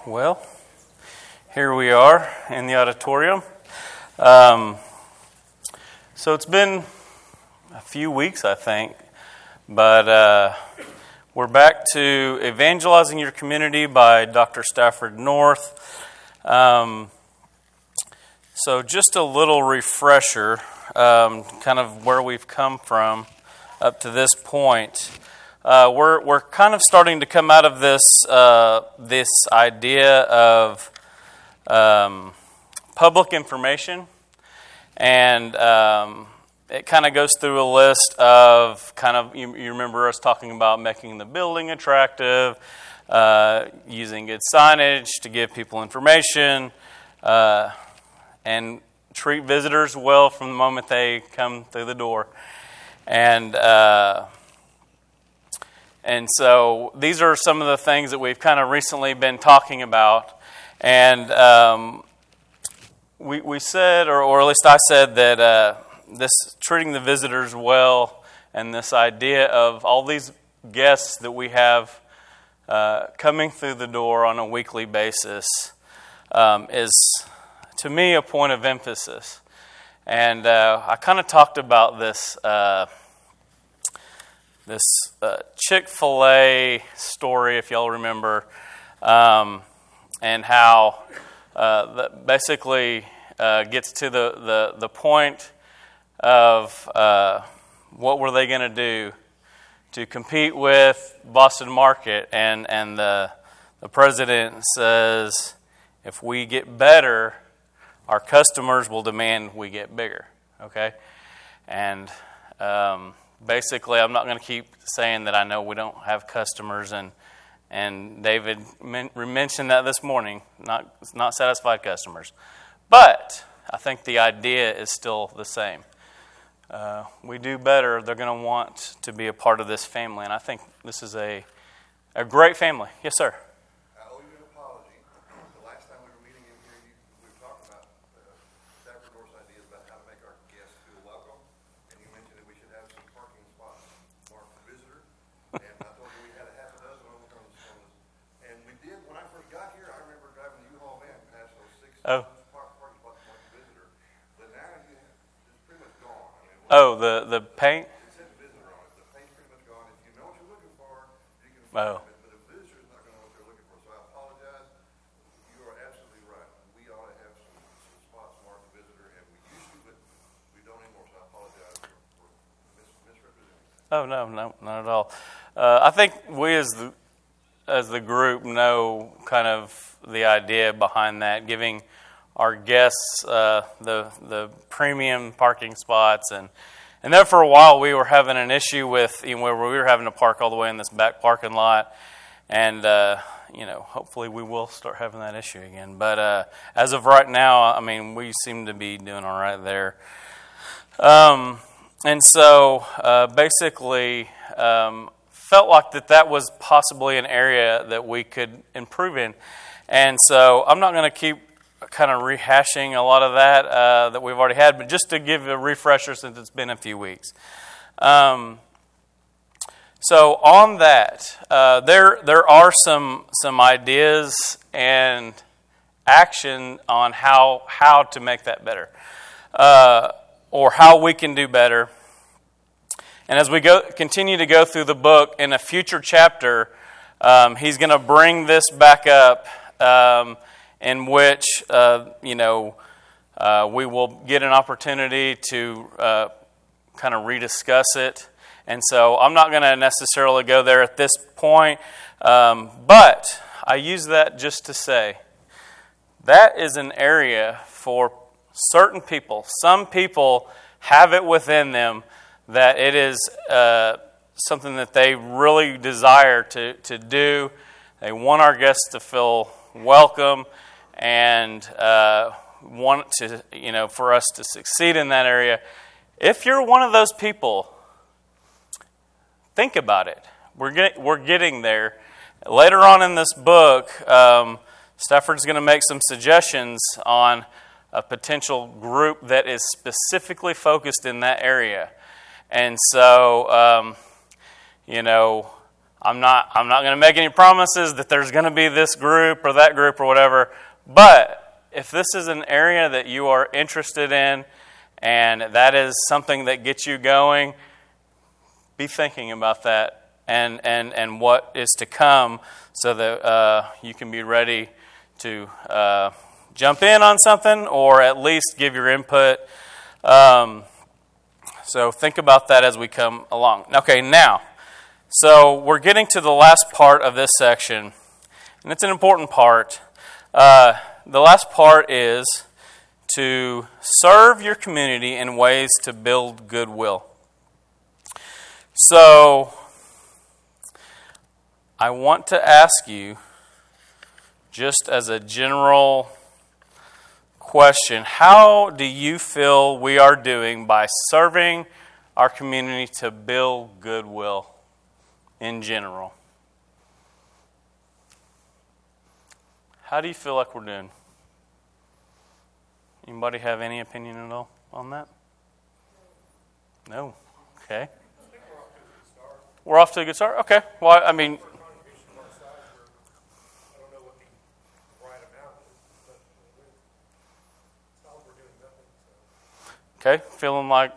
Well, here we are in the auditorium. So it's been a few weeks, I think, but we're back to Evangelizing Your Community by Dr. Stafford North. So just a little refresher, kind of where we've come from up to this point. We're kind of starting to come out of this this idea of public information, and it kind of goes through a list of you remember us talking about making the building attractive, using good signage to give people information, and treat visitors well from the moment they come through the door, And so these are some of the things that we've kind of recently been talking about. And we said, or at least I said, that this treating the visitors well and this idea of all these guests that we have coming through the door on a weekly basis is, to me, a point of emphasis. And I kind of talked about this Chick-fil-A story, if y'all remember, and how that basically gets to the point of what were they going to do to compete with Boston Market, and the president says, if we get better, our customers will demand we get bigger. Okay, and basically, I'm not going to keep saying that I know we don't have customers, and David mentioned that this morning, not satisfied customers. But I think the idea is still the same. We do better, they're going to want to be a part of this family, and I think this is a great family. Yes, sir? I owe you an apology. The last time we were meeting in here, we were talking about Stafford North's ideas about how to make our guests feel welcome. And you mentioned that we should have some parking spots marked for visitor. And I told you we had a half a dozen on the and we did. When I first got here, I remember driving the U-Haul van past those six parking spots marked for visitor. But now it's pretty much gone. The paint? It said visitor on it. The paint's pretty much gone. If you know what you're looking for, you can find it. But a visitor's not going to know what they're looking for. So I apologize. You are absolutely right. We ought to have some spots marked visitor, and we used to, but we don't anymore. So I apologize for misrepresenting. Oh, no, not at all. I think we as the group know kind of the idea behind that, giving our guests the premium parking spots, and there for a while we were having an issue with where we were having to park all the way in this back parking lot, and hopefully we will start having that issue again. But as of right now, I mean, we seem to be doing all right there. And so basically felt like that was possibly an area that we could improve in. And so I'm not going to keep kind of rehashing a lot of that we've already had, but just to give a refresher since it's been a few weeks. So on that, there are some ideas and action on how to make that better, or how we can do better. And as we continue to go through the book, in a future chapter, he's going to bring this back up, in which we will get an opportunity to kind of rediscuss it. And so I'm not going to necessarily go there at this point, but I use that just to say that is an area for certain people. Some people have it within them that it is something that they really desire to do. They want our guests to feel welcome and want to, for us to succeed in that area. If you're one of those people, think about it. We're getting there. Later on in this book, Stafford's going to make some suggestions on a potential group that is specifically focused in that area. And so, I'm not going to make any promises that there's going to be this group or that group or whatever. But if this is an area that you are interested in and that is something that gets you going, be thinking about that and what is to come so that you can be ready to jump in on something or at least give your input. So think about that as we come along. Okay, now, so we're getting to the last part of this section, and it's an important part. The last part is to serve your community in ways to build goodwill. So I want to ask you, just as a general question, how do you feel we are doing by serving our community to build goodwill in general? How do you feel like we're doing? Anybody have any opinion at all on that? No? Okay. We're off to a good start? Okay. Well, I mean... Okay, feeling like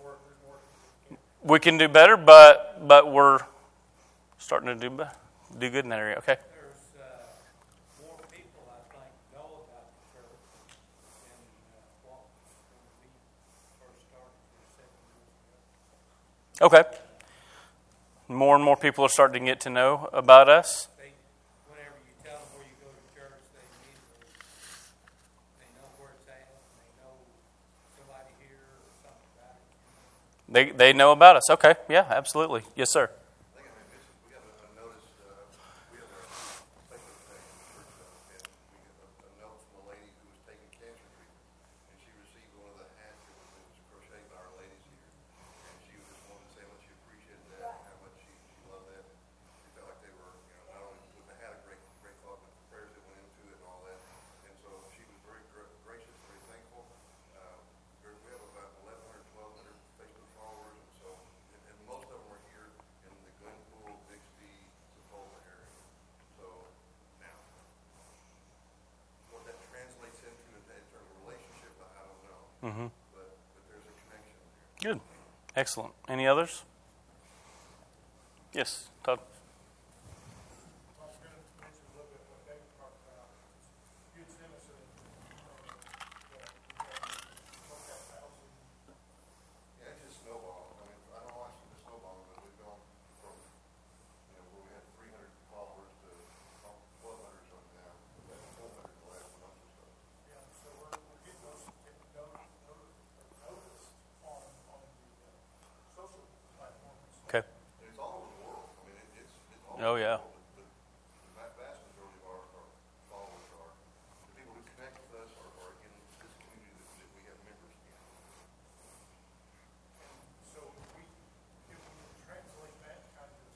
we can do better, but we're starting to do good in that area. Okay. There's more people, I think, know about the church than what when we first started here 7 years ago. Okay. More and more people are starting to get to know about us. Whenever you tell them where you go to church, they immediately know where it's at, and they know somebody here or something about it. They know about us. Okay. Yeah, absolutely. Yes, sir. I think we have a notice, we have a special thing in church, and we get a note from a lady who was taking cancer treatment, and she received one of the hats that was crocheted by our ladies here, and she just wanted to say how much she appreciated that, and how much she loved that. She felt like they were, not only putting the hat a great thought, but the prayers that went into it and all that, and so she was very gracious, very thankful. We have about 1,100, 1,200 Facebook followers, and so, and most of them are here in the Glenpool, Bixby, Sepulveda area. So now, what that translates into in terms of relationship, I don't know. Mm-hmm. But there's a connection there. Good. Excellent. Any others? Yes, Todd. I was going to mention a little bit what David talked about. You had sent us a Yeah, it's just snowballing. I mean, I don't want to see the snowballing, but we've gone from, where we had 300 followers to 1,200 something now. We had 400 the last month or so. Yeah, so we're getting those noticed on the social platforms. Okay. And it's all over the world. I mean, it's all Oh, over yeah. the world. The vast majority of our followers are the people who connect with us are in this community that we have members in. So if we translate that kind of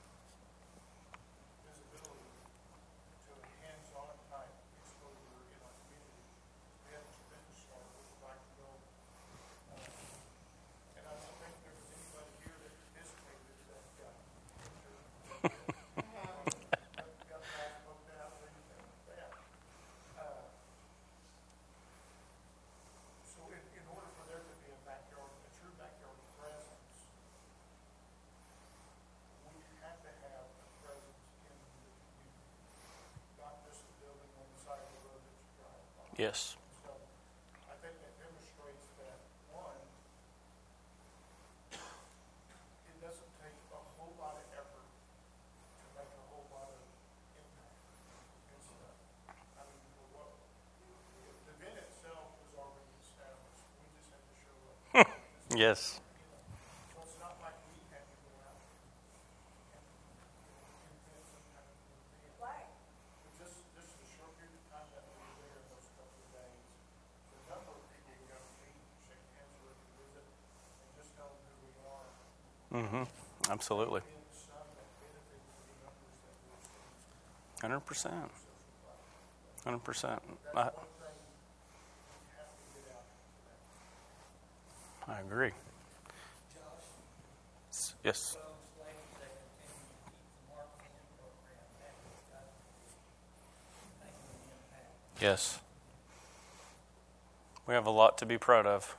visibility to a hands-on type exposure in our community, we have this business card we would like to go. And I don't think there was anybody here that participated in that got guys booked out or anything like that. So in order for there to be a true backyard presence, we have to have a presence in the community, not just the building on the side of the road that you drive by. Yes. So I think that demonstrates that, one, it doesn't take a whole lot of effort to make a whole lot of impact and stuff. I mean, the event itself was already established. We just have to show up. Yes. So it's not like we had to go out and invent some kind of new event. Right. But just a short period of time that we were there in those couple of days, the number of people who got to meet, shake hands with, visit, and just tell them who we are. Mm-hmm. Absolutely. Been some that benefited from the numbers that we're seeing. 100%. 100%. That's one thing we have to get out to that. I agree. Josh, Yes. those ladies that continue to keep the mark Yes. We have a lot to be proud of.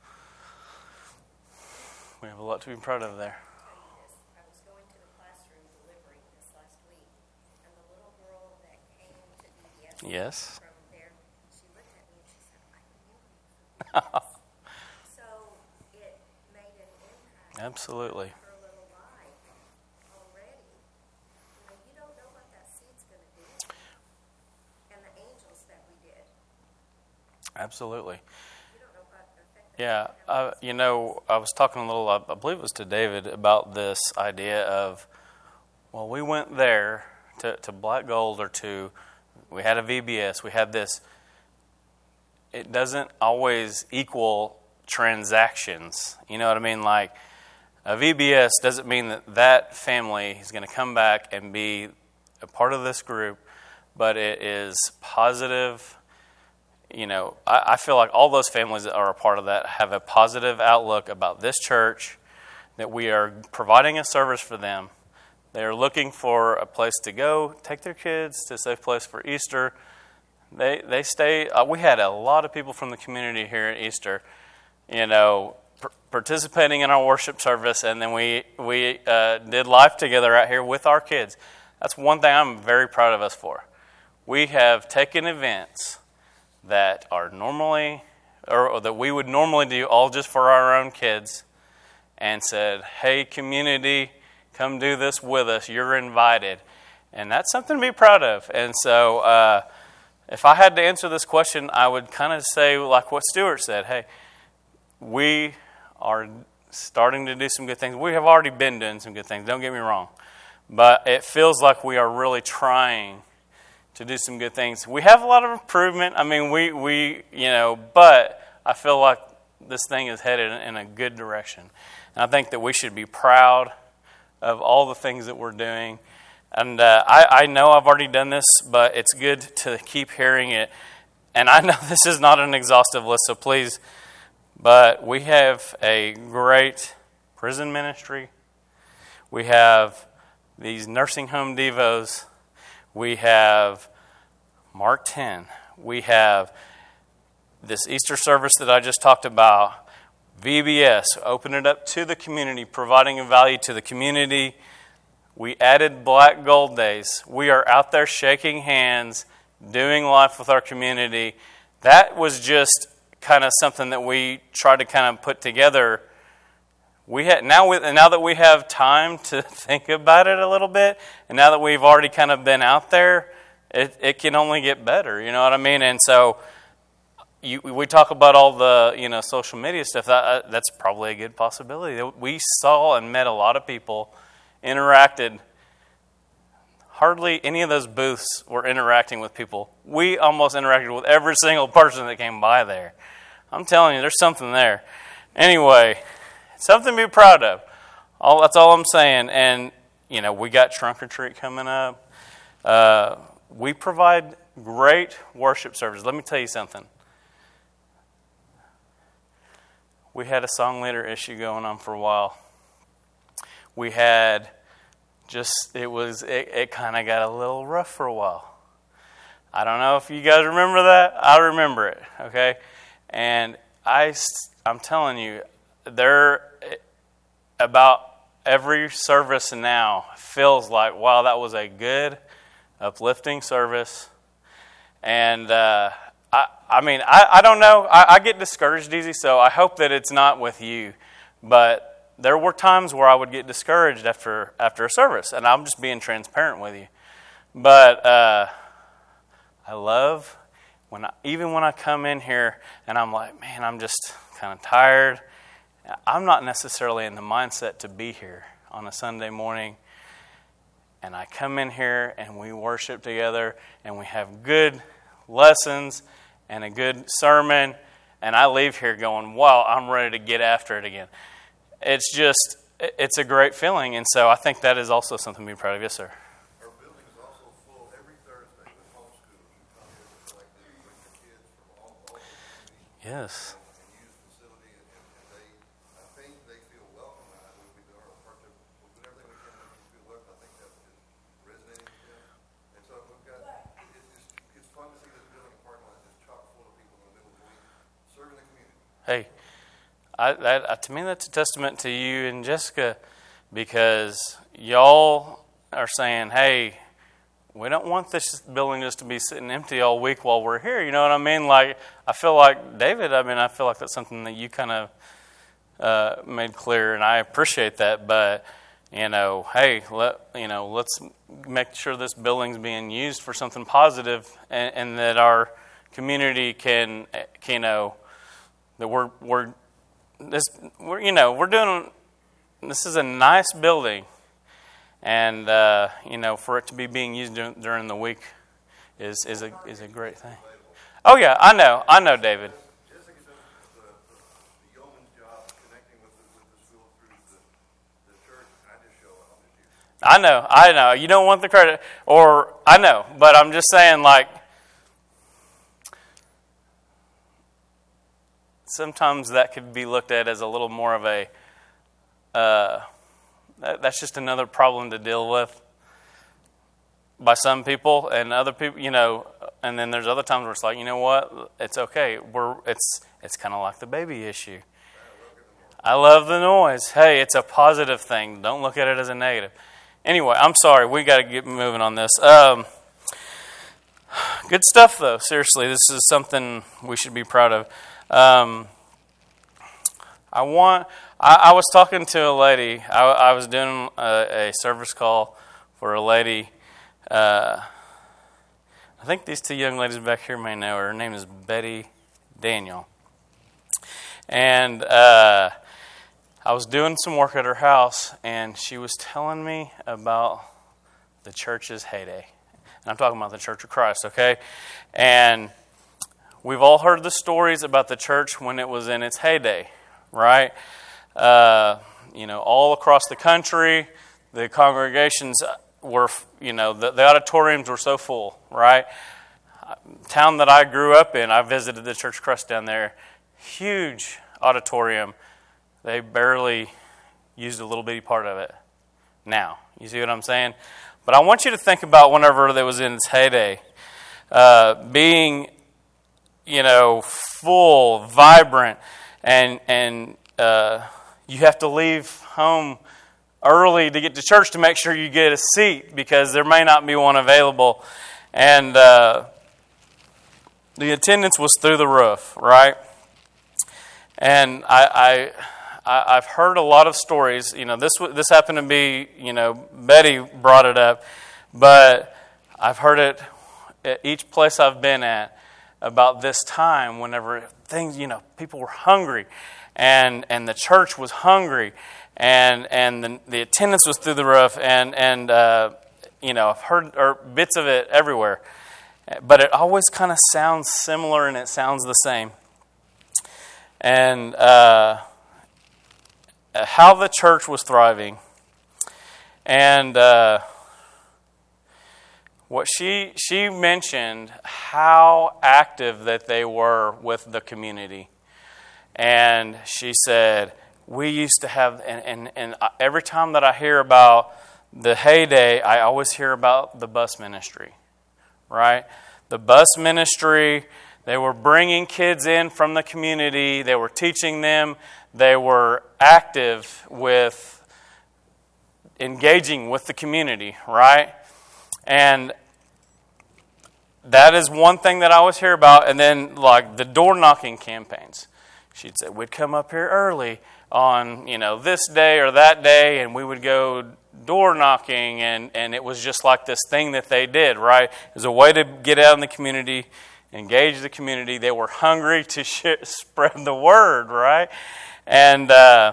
We have a lot to be proud of there. I was going to the classroom delivering this last week, and the little girl that came to VBS Yes. from there, she looked at me and she said, "I knew you." So it made an impact. Absolutely. Her little life already. You don't know what that seed's going to do. And the angels that we did. Absolutely. You don't know what effect that Yeah, I was talking a little, I believe it was to David, about this idea of, well, we went there to Black Gold we had a VBS, we had this. It doesn't always equal transactions. You know what I mean? Like, a VBS doesn't mean that family is going to come back and be a part of this group, but it is positive. I feel like all those families that are a part of that have a positive outlook about this church, that we are providing a service for them. They're looking for a place to go, take their kids to a safe place for Easter. They stay. We had a lot of people from the community here at Easter, participating in our worship service, and then we did life together out here with our kids. That's one thing I'm very proud of us for. We have taken events that are normally, or that we would normally do all just for our own kids, and said, "Hey, community, come do this with us. You're invited." And that's something to be proud of. And so if I had to answer this question, I would kind of say like what Stuart said. Hey, we are starting to do some good things. We have already been doing some good things, don't get me wrong. But it feels like we are really trying to do some good things. We have a lot of improvement. I mean, but I feel like this thing is headed in a good direction. And I think that we should be proud of all the things that we're doing. And I know I've already done this, but it's good to keep hearing it. And I know this is not an exhaustive list, so please, but we have a great prison ministry. We have these nursing home devos. We have Mark 10. We have this Easter service that I just talked about. VBS, open it up to the community, providing a value to the community. We added Black Gold Days. We are out there shaking hands, doing life with our community. That was just kind of something that we tried to kind of put together. Now that we have time to think about it a little bit, and now that we've already kind of been out there, it can only get better. You know what I mean? And so we talk about all the social media stuff. That's probably a good possibility. We saw and met a lot of people, interacted. Hardly any of those booths were interacting with people. We almost interacted with every single person that came by there. I'm telling you, there's something there. Anyway, something to be proud of. That's all I'm saying. And, we got Trunk or Treat coming up. We provide great worship services. Let me tell you something. We had a song leader issue going on for a while. We had it kind of got a little rough for a while. I don't know if you guys remember that. I remember it, okay? And I'm telling you, about every service now feels like, wow, that was a good, uplifting service. And I don't know. I get discouraged easy, so I hope that it's not with you. But there were times where I would get discouraged after a service, and I'm just being transparent with you. But I love even when I come in here and I'm like, man, I'm just kind of tired. I'm not necessarily in the mindset to be here on a Sunday morning. And I come in here and we worship together and we have good lessons and a good sermon. And I leave here going, wow, I'm ready to get after it again. It's a great feeling. And so I think that is also something to be proud of. Yes, sir. Our building is also full every Thursday with homeschoolers who come here to collect bring their kids from all over the community. Yes. And use the facility, and I think they feel welcome. We do our part to do everything we can to make them feel welcome. I think that is resonating with them. And so we've got, it's fun to see this building a part hey, to me that's a testament to you and Jessica, because y'all are saying, hey, we don't want this building just to be sitting empty all week while we're here. You know what I mean? Like, I feel like, David, I feel like that's something that you kind of made clear, and I appreciate that. But, hey, let's make sure this building's being used for something positive, and that our community can, that we're doing, this is a nice building. And for it to be being used during the week is a great thing. Oh yeah, I know, David. Jessica does the yeoman's job connecting with the school through the church. I just show up. I know. You don't want the credit, or I know, but I'm just saying, like, sometimes that could be looked at as a little more of a. That's just another problem to deal with by some people, and other people, and then there's other times where it's like, you know what, it's okay. It's kind of like the baby issue. I love the noise. Hey, it's a positive thing. Don't look at it as a negative. Anyway, I'm sorry. We got to get moving on this. Good stuff, though. Seriously, this is something we should be proud of. I was talking to a lady. I was doing a service call for a lady. I think these two young ladies back here may know her. Her name is Betty Daniel. And I was doing some work at her house, and she was telling me about the church's heyday. And I'm talking about the Church of Christ, okay? And we've all heard the stories about the church when it was in its heyday, right? All across the country, the congregations were, the auditoriums were so full, right? Town that I grew up in, I visited the Church of Christ down there. Huge auditorium. They barely used a little bitty part of it now. You see what I'm saying? But I want you to think about whenever that was in its heyday. Being, full, vibrant, and you have to leave home early to get to church to make sure you get a seat, because there may not be one available. And the attendance was through the roof, right? And I've heard a lot of stories. This happened to be, Betty brought it up, but I've heard it at each place I've been at about this time whenever things, people were hungry. And the church was hungry, and the attendance was through the roof, and I've heard bits of it everywhere, but it always kind of sounds similar, and it sounds the same. And how the church was thriving, and what she mentioned, how active that they were with the community. And she said, we used to have, and every time that I hear about the heyday, I always hear about the bus ministry, right? The bus ministry, they were bringing kids in from the community. They were teaching them. They were active with engaging with the community, right? And that is one thing that I always hear about. And then, like, the door-knocking campaigns. She'd say, we'd come up here early on, this day or that day, and we would go door knocking, and it was just like this thing that they did, right? It was a way to get out in the community, engage the community. They were hungry to spread the word, right? And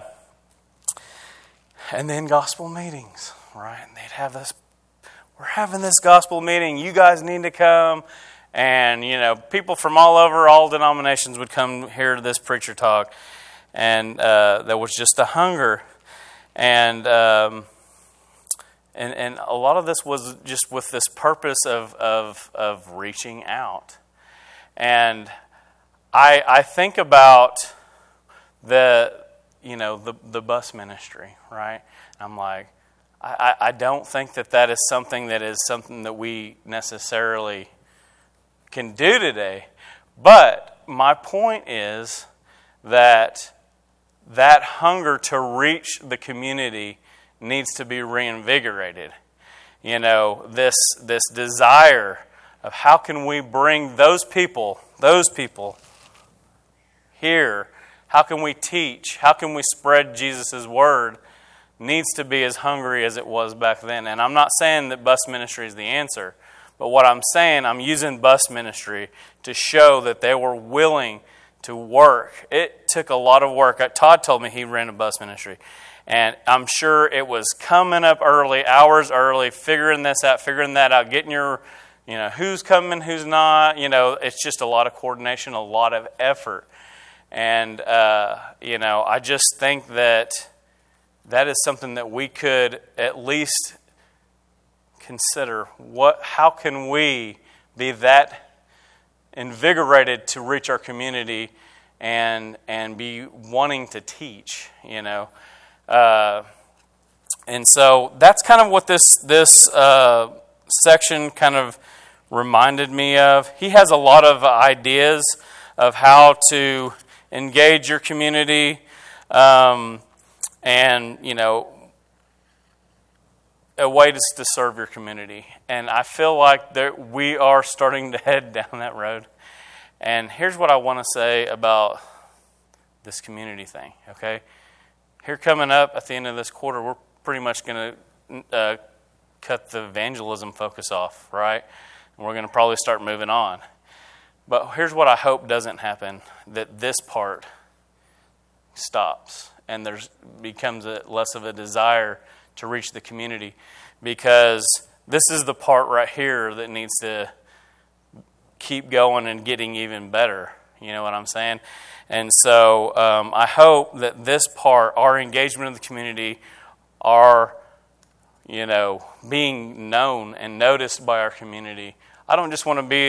then gospel meetings, right? And they'd have this, we're having this gospel meeting, you guys need to come. And, people from all over, all denominations would come hear this preacher talk. And there was just a hunger. And a lot of this was just with this purpose of reaching out. And I think about the bus ministry, right? I'm like, I don't think that is something that we necessarily can do today. But my point is that hunger to reach the community needs to be reinvigorated. This desire of how can we bring those people here, how can we teach, how can we spread Jesus' word, needs to be as hungry as it was back then. And I'm not saying that bus ministry is the answer, but what I'm saying, I'm using bus ministry to show that they were willing to work. It took a lot of work. Todd told me he ran a bus ministry. And I'm sure it was coming up early, hours early, figuring this out, figuring that out, getting your, who's coming, who's not. It's just a lot of coordination, a lot of effort. And, I just think that is something that we could at least consider. How can we be that invigorated to reach our community and be wanting to teach, and so that's kind of what this section kind of reminded me of. He has a lot of ideas of how to engage your community, and a way to serve your community. And I feel like that we are starting to head down that road. And here's what I want to say about this community thing, okay? Here coming up at the end of this quarter, we're pretty much going to cut the evangelism focus off, right? And we're going to probably start moving on. But here's what I hope doesn't happen, that this part stops and there becomes less of a desire to reach the community, because this is the part right here that needs to keep going and getting even better. You know what I'm saying? And so I hope that this part, our engagement in the community, our being known and noticed by our community. I don't just want to be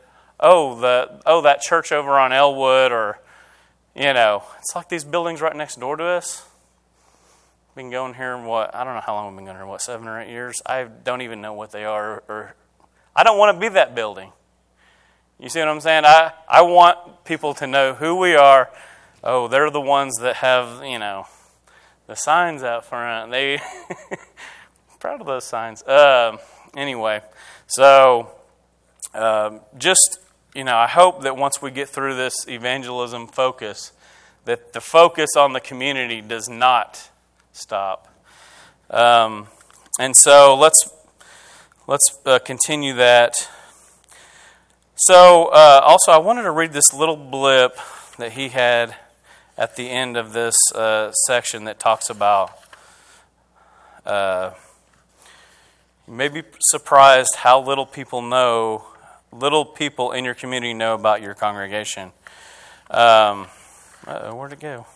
that church over on Elwood, or it's like these buildings right next door to us. Been going here I don't know how long we've been going here, 7 or 8 years? I don't even know what they are, or I don't want to be that building. You see what I'm saying? I want people to know who we are. Oh, they're the ones that have, the signs out front. They proud of those signs. Anyway, so just, I hope that once we get through this evangelism focus, that the focus on the community does not stop. And so let's continue that. So also I wanted to read this little blip that he had at the end of this section that talks about, you may be surprised how little people in your community know about your congregation. Where'd it go?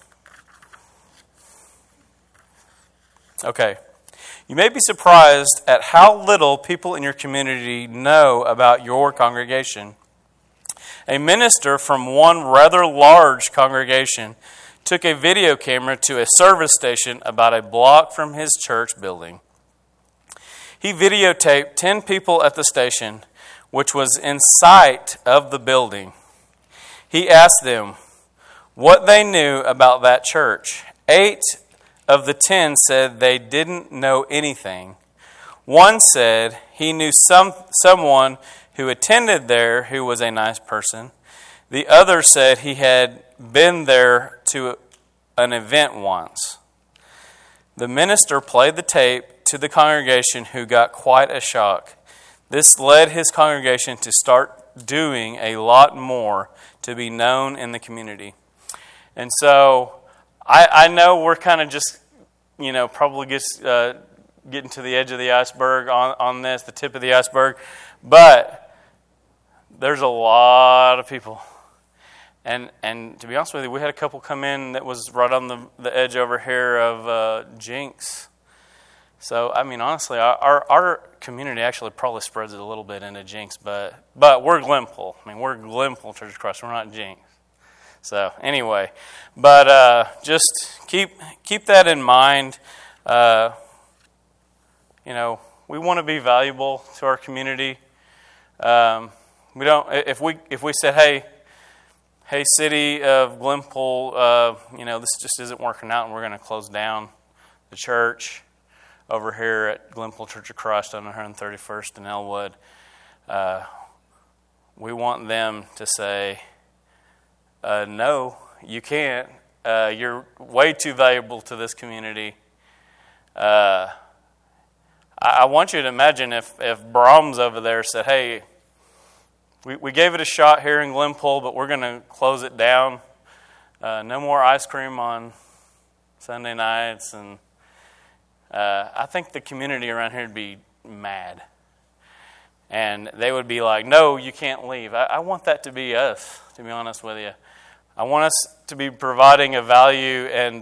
Okay. You may be surprised at how little people in your community know about your congregation. A minister from one rather large congregation took a video camera to a service station about a block from his church building. He videotaped 10 people at the station, which was in sight of the building. He asked them what they knew about that church. 8 of the 10 said they didn't know anything. One said he knew someone who attended there who was a nice person. The other said he had been there to an event once. The minister played the tape to the congregation, who got quite a shock. This led his congregation to start doing a lot more to be known in the community. And so I know we're kind of just, probably just getting to the edge of the iceberg on this, the tip of the iceberg. But there's a lot of people. And to be honest with you, we had a couple come in that was right on the edge over here of Jinx. So, honestly, our community actually probably spreads it a little bit into Jinx, but we're Glenpool. We're Glenpool Church of Christ. We're not Jinx. So, anyway, but just keep that in mind. We want to be valuable to our community. We don't. If we said, hey, hey, city of Glenpool, this just isn't working out, and we're going to close down the church over here at Glenpool Church of Christ on 131st and Elwood. We want them to say, no, you can't. You're way too valuable to this community. I want you to imagine if Brahms over there said, hey, we gave it a shot here in Glenpool, but we're going to close it down. No more ice cream on Sunday nights. And I think the community around here would be mad. And they would be like, no, you can't leave. I want that to be us, to be honest with you. I want us to be providing a value and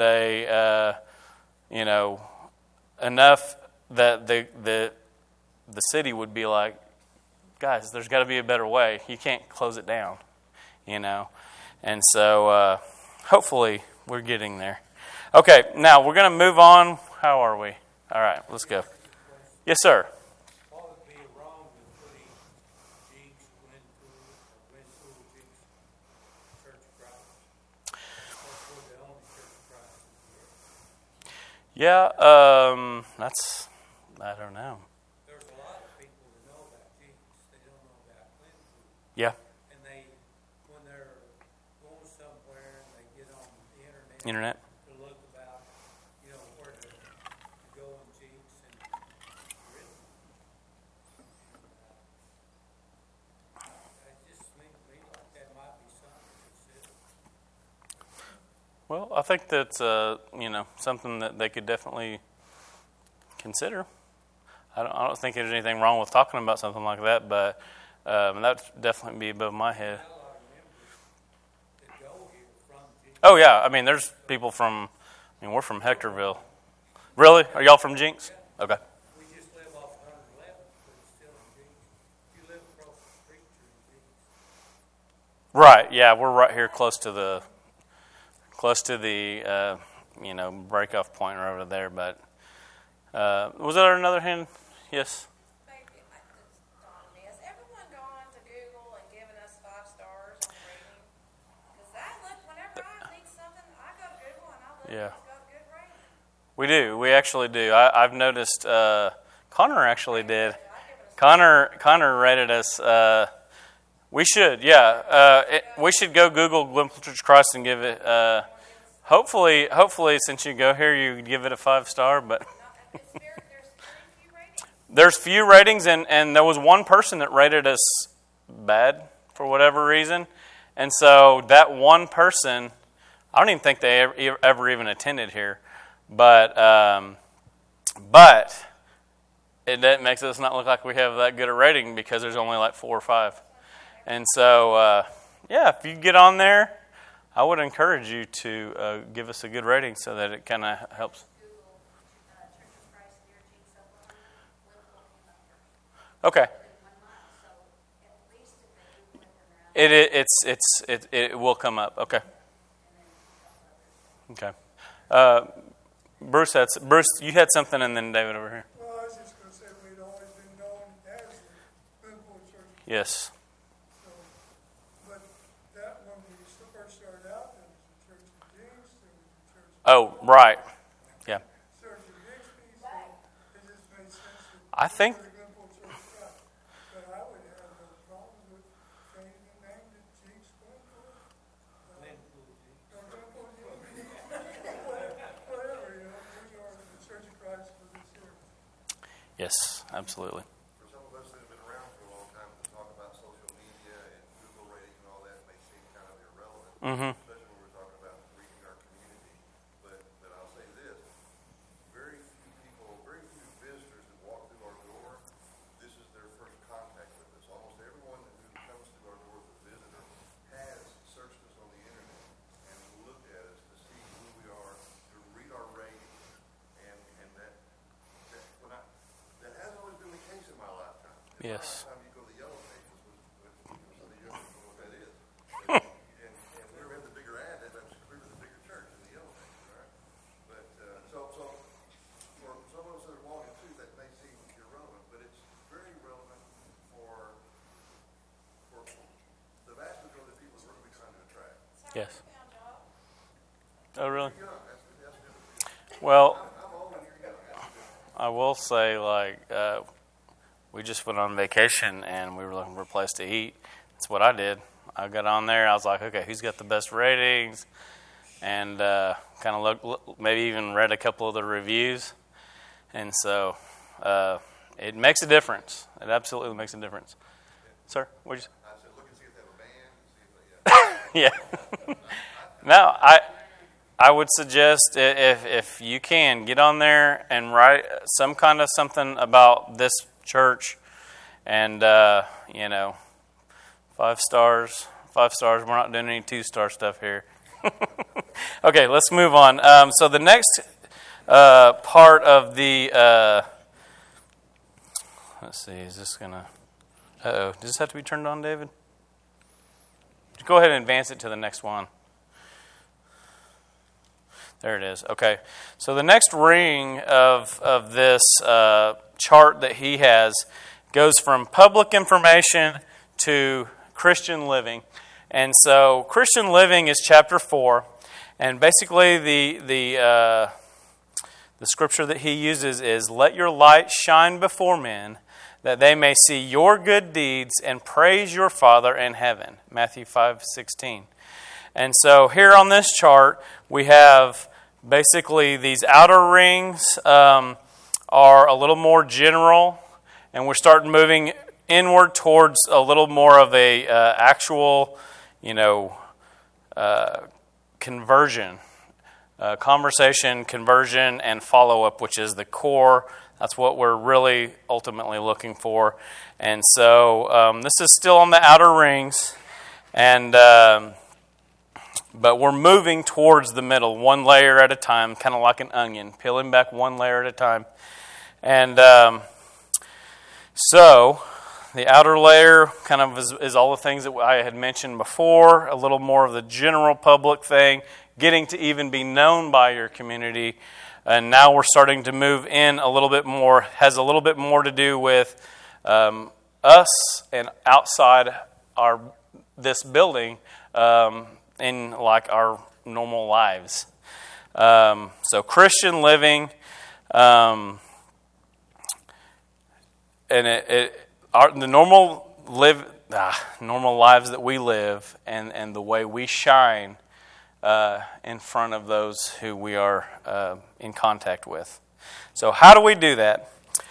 enough that the city would be like, guys, there's got to be a better way. You can't close it down, And so hopefully we're getting there. Okay, now we're going to move on. How are we? All right, let's go. Yes, sir. What would be wrong with putting Jigs, Glenpool Jigs Church of Christ? That's where the only Church of Christ is here. Yeah, I don't know. There's a lot of people that know about Jigs. They don't know about Glenpool. Yeah. And when they're going somewhere, they get on the internet. To look about, where to go in Jigs and really. It just seems to me like that might be something to consider. Well, I think that's something that they could definitely consider. I don't think there's anything wrong with talking about something like that, but that would definitely be above my head. Oh yeah, I mean, there's people from. We're from Hectorville. Really? Are y'all from Jinx? Okay. We just live off 111, but it's still in Jinx. You live across the street from Jinx. Right. Yeah, we're right here close to the break-off point right over there. But was there another hand? Yes. Thank you. Has everyone gone to Google and given us 5 stars and rating? Because whenever I need something, I go to Google and I look Yeah. and it's got good rating. We do. We actually do. I've noticed. Connor actually did. Connor rated us. We should. Yeah. We should go Google Glenpool Church of Christ and give it. Hopefully, since you go here, you give it a 5-star. But there's few ratings, and there was one person that rated us bad for whatever reason, and so that one person, I don't even think they ever even attended here, but it makes us not look like we have that good a rating because there's only like 4 or 5, and so if you get on there, I would encourage you to give us a good rating so that it kind of helps. Okay. It will come up. Okay. Okay. Bruce, you had something, and then David over here. Well, I was just going to say we'd always been known as the Glenpool Church. Yes. So, but that when we first started out, there was a church of Jigs, there was a church of Oh, right. Yeah. Church of Bixby, so it just made sense that I think. the Glenpool Church of Christ. But I would have no problem with changing the name to Jigs Glenpool. Glenpool Jigs. Or Glenpool Jigs. Whatever, we are the Church of Christ for this year. Yes, absolutely. For some of us that have been around for a long time, to talk about social media and Google ratings and all that may seem kind of irrelevant, especially when we're talking about reaching our community. But I'll say this, very few visitors that walk through our door, this is their first contact with us. Almost everyone who comes through our door as a visitor has searched us on the internet and looked at us to see who we are, to read our ratings, and that hasn't always been the case in my lifetime. Yes. Time you go to the Yellow Pages, some of the young people know what that is. and we were in the bigger ad, we were the bigger church in the Yellow Pages, right? But so for some of us that are walking through, that may seem irrelevant, but it's very relevant for the vast majority of the people we're going to be trying to attract. Yes. Oh, really? Well, I will say, we just went on vacation and we were looking for a place to eat. That's what I did. I got on there. I was like, okay, who's got the best ratings? And kind of look, maybe even read a couple of the reviews. And so it makes a difference. It absolutely makes a difference. Sir, what'd you say? I said, look and see if they have a band, and see if they, yeah. No, I would suggest if you can get on there and write some kind of something about this church, and 5 stars. 5 stars. We're not doing any 2-star stuff here. Okay, let's move on. So the next part of the let's see. Is this gonna? Does this have to be turned on, David? Go ahead and advance it to the next one. There it is. Okay. So the next ring of this chart that he has goes from public information to Christian living. And so Christian living is chapter 4. And basically the scripture that he uses is, "Let your light shine before men, that they may see your good deeds and praise your Father in heaven." Matthew 5:16. And so here on this chart, we have basically these outer rings are a little more general, and we're starting moving inward towards a little more of a actual, conversion, conversation, conversion, and follow-up, which is the core. That's what we're really ultimately looking for. And so this is still on the outer rings, and but we're moving towards the middle, one layer at a time, kind of like an onion, peeling back one layer at a time. And so the outer layer kind of is all the things that I had mentioned before, a little more of the general public thing, getting to even be known by your community. And now we're starting to move in a little bit more, has a little bit more to do with us and outside this building, in like our normal lives. So Christian living, and the normal lives that we live, and the way we shine in front of those who we are in contact with. So how do we do that?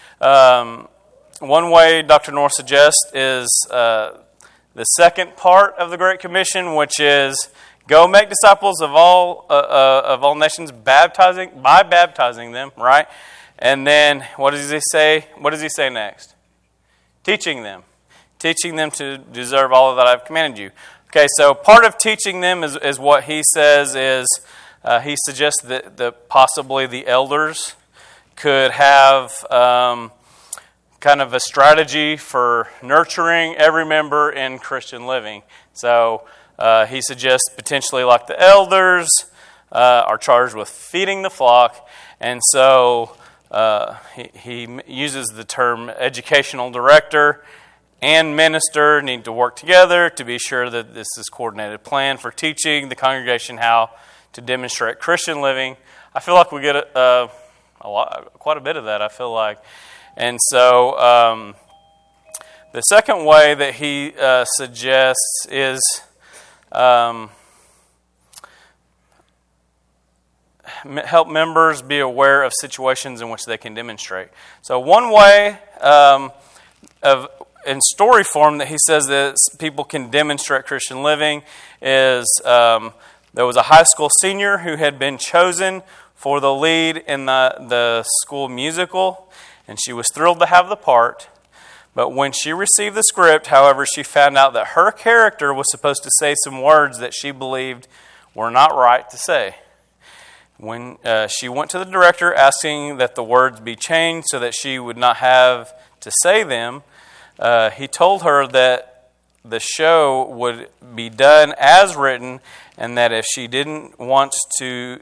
One way Dr. North suggests is the second part of the Great Commission, which is go make disciples of all nations, baptizing them, right? And then what does he say? What does he say next? Teaching them to deserve all that I've commanded you. Okay, so part of teaching them is what he says is he suggests that possibly the elders could have kind of a strategy for nurturing every member in Christian living. So he suggests potentially like the elders are charged with feeding the flock, and so he uses the term educational director and minister need to work together to be sure that this is a coordinated plan for teaching the congregation how to demonstrate Christian living. I feel like we get quite a bit of that, I feel like. And so the second way that he suggests is help members be aware of situations in which they can demonstrate. So one way in story form that he says that people can demonstrate Christian living is there was a high school senior who had been chosen for the lead in the school musical, and she was thrilled to have the part. But when she received the script, however, she found out that her character was supposed to say some words that she believed were not right to say. When she went to the director asking that the words be changed so that she would not have to say them, he told her that the show would be done as written, and that if she didn't want to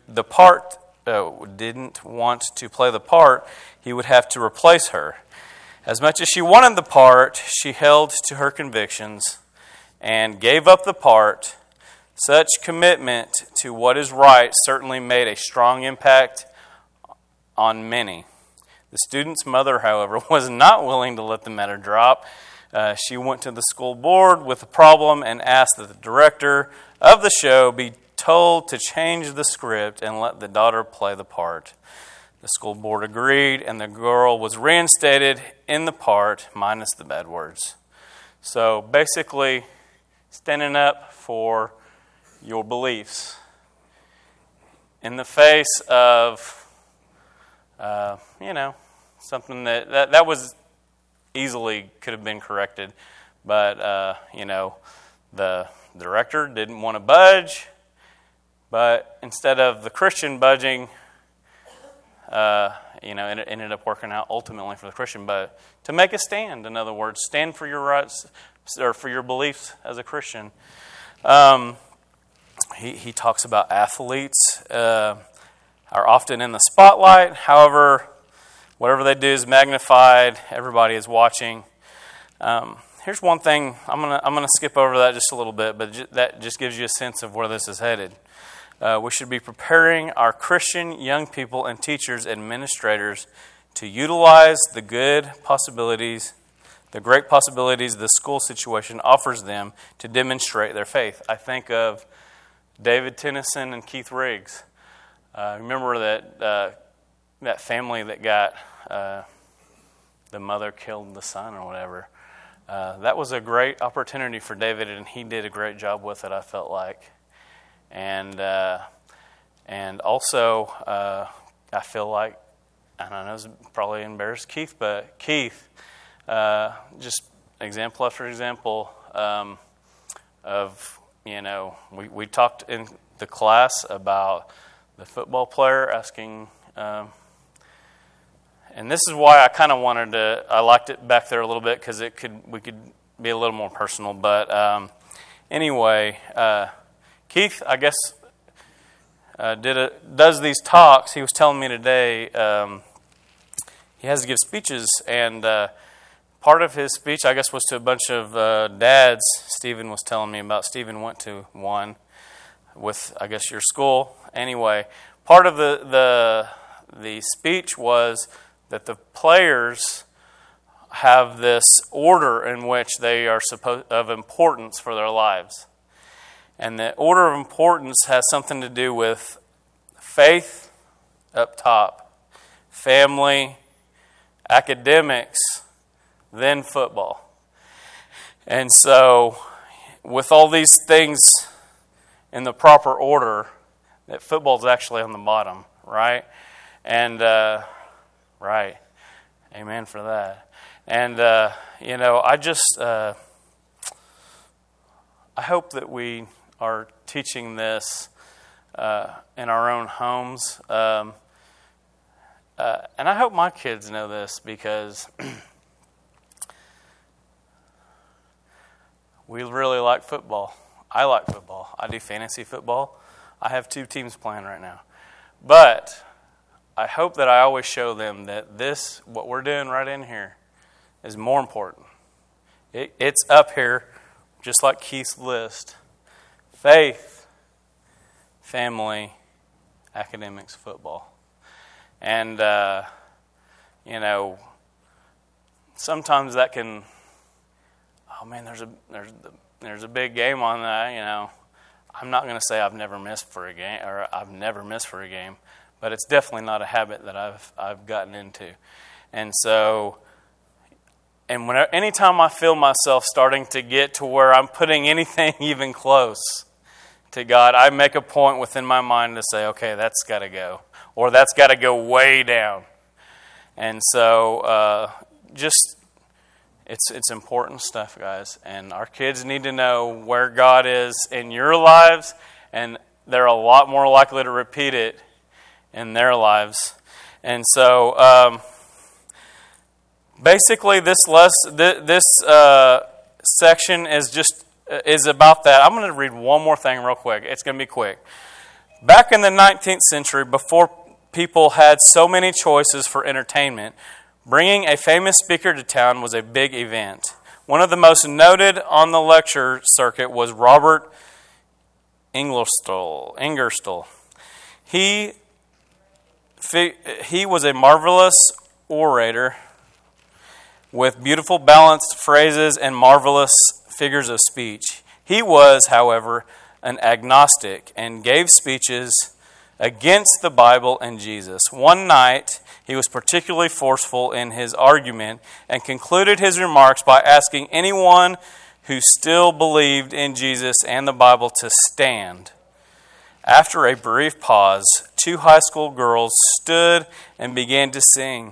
play the part, he would have to replace her. As much as she wanted the part, she held to her convictions and gave up the part Such commitment to what is right certainly made a strong impact on many. The student's mother, however, was not willing to let the matter drop. She went to the school board with the problem and asked that the director of the show be told to change the script and let the daughter play the part. The school board agreed, and the girl was reinstated in the part, minus the bad words. So basically, standing up for your beliefs in the face of, something that was easily could have been corrected, but the director didn't want to budge. But instead of the Christian budging, it ended up working out ultimately for the Christian. But to make a stand, in other words, stand for your rights or for your beliefs as a Christian. He talks about athletes are often in the spotlight. However, whatever they do is magnified. Everybody is watching. Here's one thing. I'm gonna skip over that just a little bit, but that just gives you a sense of where this is headed. We should be preparing our Christian young people and teachers, administrators, to utilize the great possibilities the school situation offers them to demonstrate their faith. I think of David Tennyson and Keith Riggs. Remember that family that got the mother killed the son or whatever. That was a great opportunity for David, and he did a great job with it, I felt like. And also, I feel like, I don't know, it's probably embarrassed Keith, but Keith, just example after example of, we talked in the class about the football player asking, and this is why I kind of I liked it back there a little bit, because we could be a little more personal. But anyway, Keith, I guess, does these talks. He was telling me today he has to give speeches, and part of his speech, I guess, was to a bunch of dads. Stephen was telling me about. Stephen went to one with, I guess, your school. Anyway, part of the speech was that the players have this order in which they are of importance for their lives. And the order of importance has something to do with faith up top, family, academics, then football. And so, with all these things in the proper order, that football's actually on the bottom, right? And, right. Amen for that. And, I hope that we are teaching this in our own homes. And I hope my kids know this, because we really like football. I like football. I do fantasy football. I have 2 teams playing right now. But I hope that I always show them that what we're doing right in here, is more important. It's up here, just like Keith's list. Faith, family, academics, football. And, sometimes that can, oh man, there's a big game on that, I'm not going to say I've never missed for a game, but it's definitely not a habit that I've gotten into. And so, anytime I feel myself starting to get to where I'm putting anything even close to God, I make a point within my mind to say, okay, that's got to go, or that's got to go way down. And so, it's important stuff, guys. And our kids need to know where God is in your lives, and they're a lot more likely to repeat it in their lives. And so, basically, this section is about that. I'm going to read one more thing real quick. It's going to be quick. Back in the 19th century, before people had so many choices for entertainment, bringing a famous speaker to town was a big event. One of the most noted on the lecture circuit was Robert Ingerstel. He was a marvelous orator with beautiful balanced phrases and marvelous figures of speech. He was, however, an agnostic and gave speeches against the Bible and Jesus. One night, he was particularly forceful in his argument and concluded his remarks by asking anyone who still believed in Jesus and the Bible to stand. After a brief pause, 2 high school girls stood and began to sing,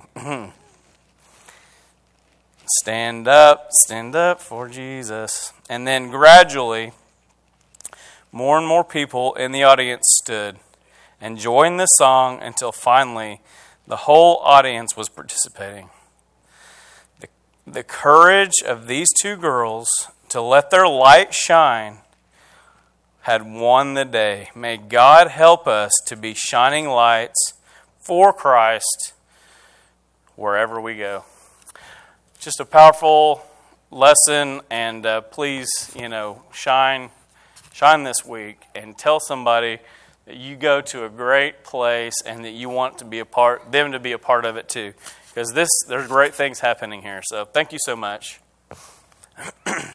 stand up for Jesus. And then gradually, more and more people in the audience stood and joined the song until finally the whole audience was participating. The courage of these 2 girls to let their light shine had won the day. May God help us to be shining lights for Christ wherever we go. Just a powerful lesson, and please, shine this week and tell somebody that you go to a great place and that you want to be them to be a part of it too, because there's great things happening here. So thank you so much.